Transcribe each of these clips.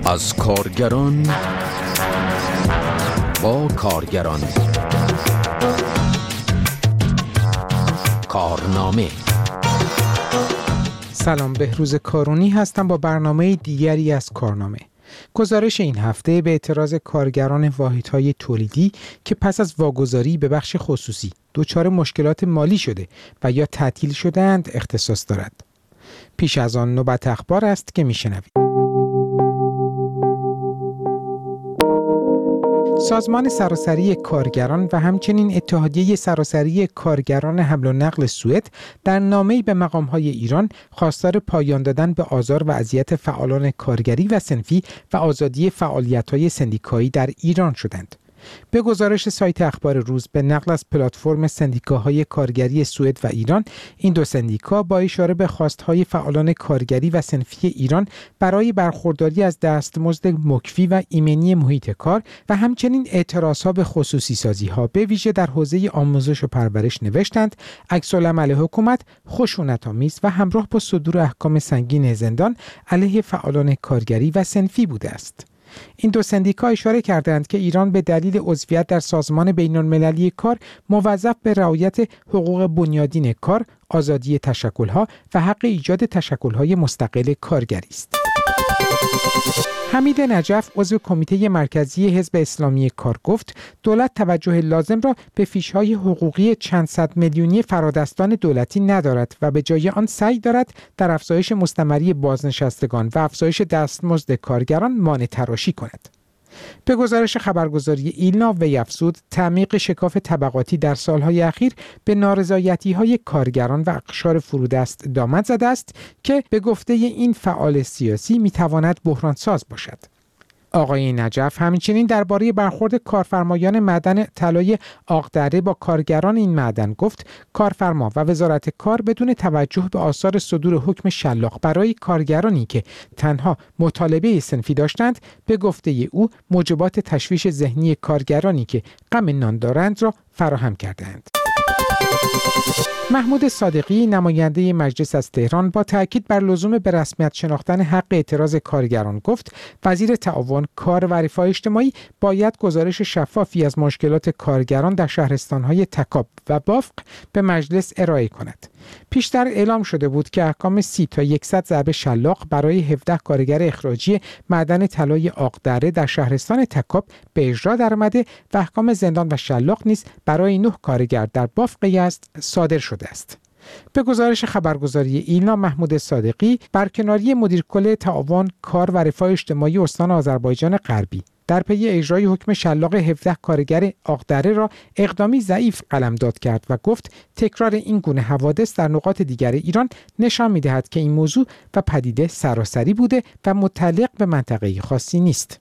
از کارگران با کارگران. کارنامه. سلام، بهروز کارونی هستم با برنامه دیگری از کارنامه. گزارش این هفته به اعتراض کارگران واحدهای تولیدی که پس از واگذاری به بخش خصوصی دچار مشکلات مالی شده و یا تعطیل شده‌اند اختصاص دارد. پیش از آن نوبت اخبار است که میشنوید. سازمان سراسری کارگران و همچنین اتحادیه سراسری کارگران حمل و نقل سوئد در نامه‌ای به مقام‌های ایران خواستار پایان دادن به آزار و اذیت فعالان کارگری و صنفی و آزادی فعالیت‌های سندیکایی در ایران شدند. به گزارش سایت اخبار روز به نقل از پلتفرم سندیکاهای کارگری سوئد و ایران، این دو سندیکا با اشاره به خواستهای فعالان کارگری و صنفی ایران برای برخورداری از دستمزد مکفی و ایمنی محیط کار و همچنین اعتراضها به خصوصی سازی‌ها به ویژه در حوزه آموزش و پرورش نوشتند عکس‌العمل حکومت خشونت‌آمیز و همراه با صدور احکام سنگین زندان علیه فعالان کارگری و صنفی بوده است. این دو سندیکا اشاره کردند که ایران به دلیل عضویت در سازمان بین‌المللی کار موظف به رعایت حقوق بنیادین کار، آزادی تشکل‌ها و حق ایجاد تشکل‌های مستقل کارگری است. حمید نجف عضو کمیته مرکزی حزب اسلامی کار گفت دولت توجه لازم را به فیش‌های حقوقی چند صد میلیونی فرادستان دولتی ندارد و به جای آن سعی دارد در افزایش مستمری بازنشستگان و افزایش دستمزد کارگران مانع تراشی کند. به گزارش خبرگزاری ایلنا وی افزود تعمیق شکاف طبقاتی در سالهای اخیر به نارضایتی‌های کارگران و اقشار فرودست دامن زده است که به گفته این فعال سیاسی می‌تواند بحرانساز باشد. آقای نجف همچنین درباره برخورد کارفرمایان معدن طلای عاق‌دره با کارگران این معدن گفت کارفرما و وزارت کار بدون توجه به آثار صدور حکم شلاق برای کارگرانی که تنها مطالبه صنفی داشتند، به گفته او موجبات تشویش ذهنی کارگرانی که غم نان دارند را فراهم کردند. محمود صادقی نماینده مجلس از تهران با تاکید بر لزوم به رسمیت شناختن حق اعتراض کارگران گفت وزیر تعاون، کار و رفاه اجتماعی باید گزارش شفافی از مشکلات کارگران در شهرستان‌های تکاب و بافق به مجلس ارائه کند. پیشتر اعلام شده بود که احکام 30 تا 100 ضرب شلاق برای 17 کارگر اخراجی معدن طلای عاق‌دره در شهرستان تکاب به اجرا درآمده و احکام زندان و شلاق نیز برای 9 کارگر در بافق یزد صادر شده است. به گزارش خبرگزاری ایلنا، محمود صادقی برکناری مدیرکل تعاون، کار و رفاه اجتماعی استان آذربایجان غربی در پی اجرای حکم شلاق 17 کارگر عاق‌دره را اقدامی ضعیف قلمداد کرد و گفت تکرار این گونه حوادث در نقاط دیگر ایران نشان می‌دهد که این موضوع و پدیده سراسری بوده و متعلق به منطقه خاصی نیست.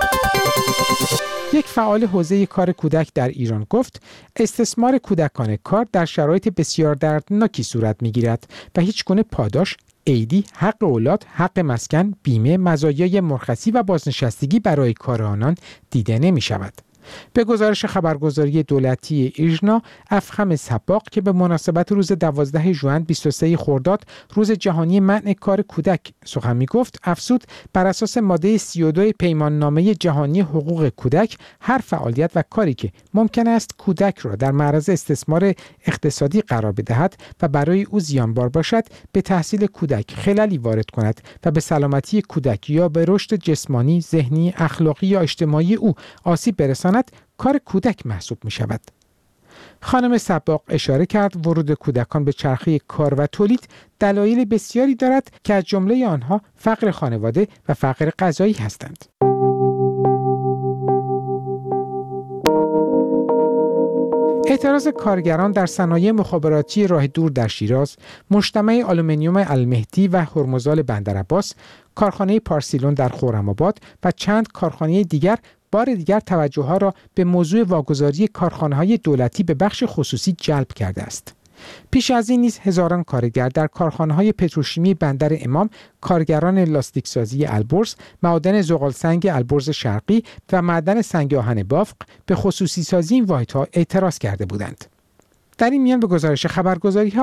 یک فعال حوزه کار کودک در ایران گفت استثمار کودکان کار در شرایط بسیار دردناکی صورت می‌گیرد و هیچ گونه پاداش، عیدی، حق اولاد، حق مسکن، بیمه، مزایای مرخصی و بازنشستگی برای کار آنان دیده نمی‌شود. به گزارش خبرگزاری دولتی ایژنا، افخم سباق که به مناسبت روز 12 ژوئن 23 خرداد روز جهانی منع کار کودک سخن می‌گفت، افزود بر اساس ماده 32 پیمان نامه جهانی حقوق کودک هر فعالیت و کاری که ممکن است کودک را در معرض استثمار اقتصادی قرار بدهد و برای او زیانبار باشد، به تحصیل کودک خللی وارد کند و به سلامتی کودک یا به رشد جسمانی، ذهنی، اخلاقی یا اجتماعی او آسیب برساند، کار کودک محسوب می شود. خانم سباق اشاره کرد ورود کودکان به چرخه کار و تولید دلایل بسیاری دارد که از جمله آنها فقر خانواده و فقر غذایی هستند. اعتراض کارگران در صنایع مخابراتی راه دور در شیراز، مجتمع آلومینیوم المهدی و هرمزال بندرعباس، کارخانه پارسیلون در خرم‌آباد و چند کارخانه دیگر بار دیگر توجه‌ها را به موضوع واگذاری کارخانه‌های دولتی به بخش خصوصی جلب کرده است. پیش از این نیز هزاران کارگر در کارخانه‌های پتروشیمی بندر امام، کارگران لاستیکسازی البرز، معادن زغالسنگ البرز شرقی و معدن سنگ آهن بافق به خصوصی سازی این واحدها اعتراض کرده بودند. در این میان به گزارش خبرگزاری‌ها،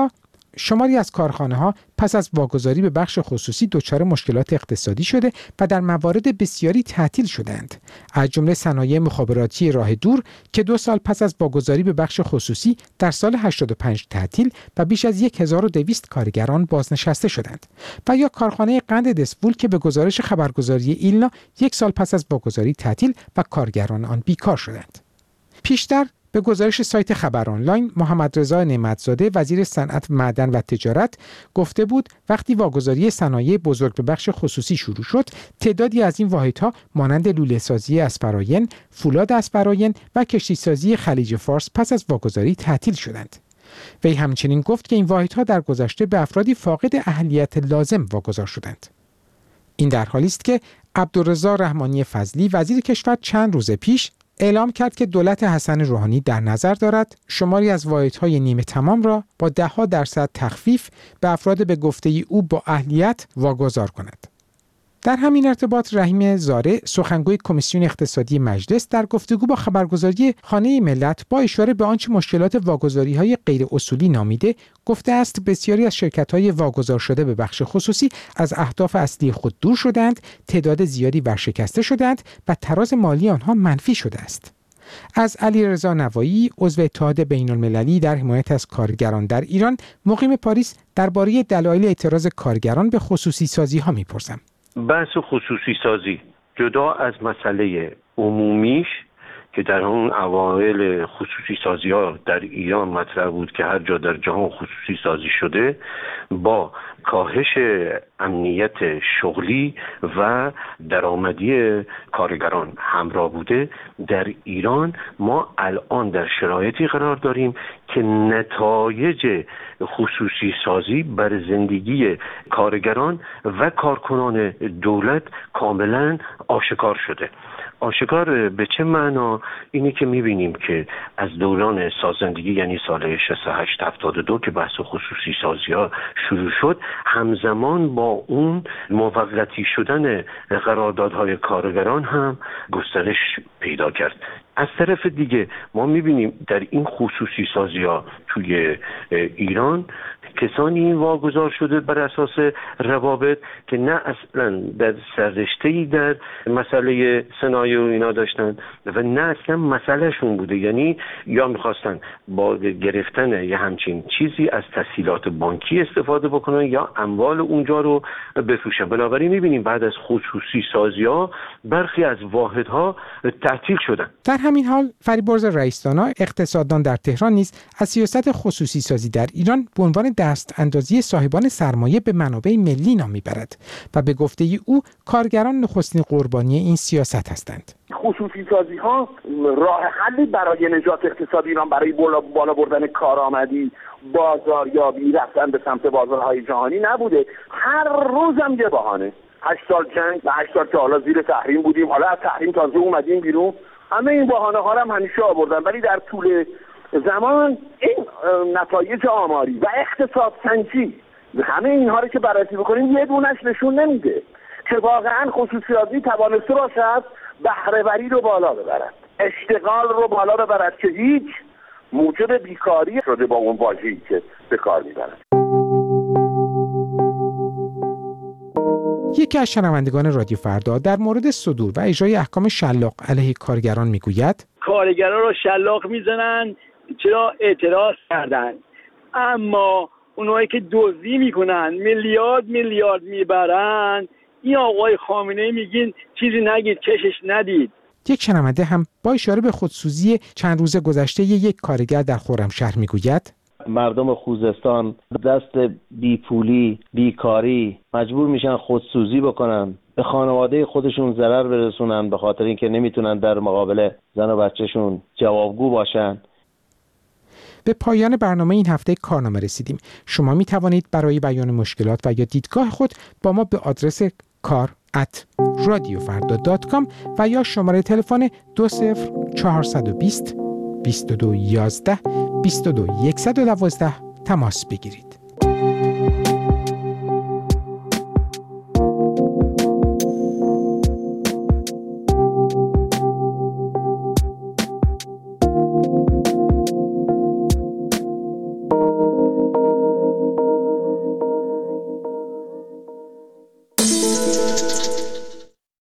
شماری از کارخانه‌ها پس از واگذاری به بخش خصوصی دچار مشکلات اقتصادی شده و در موارد بسیاری تعطیل شدند. از جمله صنایع مخابراتی راه دور که 2 سال پس از واگذاری به بخش خصوصی در سال 85 تعطیل و بیش از 1200 کارگران بازنشسته شدند و یا کارخانه قند دسفول که به گزارش خبرگزاری ایلنا 1 سال پس از واگذاری تعطیل و کارگران آن بیکار شدند. پیشتر به گزارش سایت خبر آنلاین، محمد رضا نعمت‌زاده وزیر صنعت، معدن و تجارت گفته بود وقتی واگذاری صنایع بزرگ به بخش خصوصی شروع شد، تعدادی از این واحدها مانند لوله‌سازی اسپراین، فولاد اسپراین و کشتیسازی خلیج فارس پس از واگذاری تعطیل شدند. وی همچنین گفت که این واحدها در گذشته به افرادی فاقد اهلیت لازم واگذار شدند. این در حالی است که عبدالرضا رحمانی فضلی وزیر کشور چند روز پیش اعلام کرد که دولت حسن روحانی در نظر دارد شماری از واحدهای نیمه تمام را با 10% تخفیف به افراد به گفته او با اهلیت واگذار کند. در همین ارتباط رحیم زاره سخنگوی کمیسیون اقتصادی مجلس در گفتگو با خبرگزاری خانه ملت با اشاره به آنچه مشکلات واگذاری‌های غیر اصولی نامیده گفته است بسیاری از شرکت‌های واگذار شده به بخش خصوصی از اهداف اصلی خود دور شدند، تعداد زیادی ورشکسته شدند و تراز مالی آنها منفی شده است. از علیرضا نوایی عضو اتحاد بین‌المللی در حمایت از کارگران در ایران مقیم پاریس درباره دلایل اعتراض کارگران به خصوصی سازی‌ها می‌پرسم. بحث خصوصی سازی جدا از مسئله عمومیش که در اون اوایل خصوصی سازی ها در ایران مطرح بود که هر جا در جهان خصوصی سازی شده با کاهش امنیت شغلی و درآمدی کارگران همراه بوده، در ایران ما الان در شرایطی قرار داریم که نتایج خصوصی سازی بر زندگی کارگران و کارکنان دولت کاملا آشکار شده. آشکار به چه معنا؟ اینی که میبینیم که از دوران سازندگی یعنی سال 68-72 که بحث خصوصی سازی ها شروع شد، همزمان با اون موقتی شدن قراردادهای کارگران هم گسترش پیدا کرد. از طرف دیگه ما میبینیم در این خصوصی سازی ها توی ایران کسانی واگذار شده بر اساس روابط که نه اصلا در سررشته‌ای در مسئله صنایع و اینا داشتن و نه اصلا مسئله شون بوده، یعنی یا میخواستن با گرفتن یه همچین چیزی از تسهیلات بانکی استفاده بکنن یا اموال اونجا رو بفروشن. بنابراین میبینیم بعد از خصوصی سازی ها برخی از واحدها تعطیل شدن. در همین حال فریبرز رئیس‌دانا اقتصاددان در تهران نیز از سیاست خصوصی سازی در ایران به عنوان دست اندازی صاحبان سرمایه به منابع ملی نام میبرد و به گفته او کارگران نخستین قربانی این سیاست هستند. خصوصی سازی ها راه حلی برای نجات اقتصاد ایران، برای بالا بردن کارآمدی، بازاریابی، رفتن به سمت بازارهای جهانی نبوده. هر روزم یه بهانه. 8 سال جنگ و 8 سال که حالا زیر تحریم بودیم، حالا از تحریم تازه اومدیم بیرون. همه این بهانه ها هم همیشه آوردن، ولی در طول زمان این نتایج آماری و اقتصاد سنجی همه اینها رو که بررسی بکنیم یه دونش نشون نمیده که واقعا خصوصی سازی توانسته باشد بهره‌وری رو بالا ببرد، اشتغال رو بالا ببرد که هیچ موجب بیکاری شده با اون واژه‌ای که به کار میبرد. یکی از شنوندگان رادیو فردا در مورد صدور و اجرای احکام شلاق علیه کارگران میگوید کارگران رو شلاق میزنن چرا اعتراض کردن، اما اونایی که دزدی میکنن میلیارد میبرن این آقای خامنه‌ای میگین چیزی نگید کشش ندید. یک شنونده هم با اشاره به خودسوزی چند روز گذشته یک کارگر در خرمشهر میگوید مردم خوزستان دست بیپولی، بیکاری مجبور میشن خودسوزی بکنن، به خانواده خودشون ضرر برسونن به خاطر اینکه نمیتونن در مقابل زن و بچهشون جوابگو باشن. به پایان برنامه این هفته کارنامه رسیدیم. شما می توانید برای بیان مشکلات و یا دیدگاه خود با ما به آدرس kar@radiofarda.com و یا شماره تلفن 20420 2211 22112 تماس بگیرید.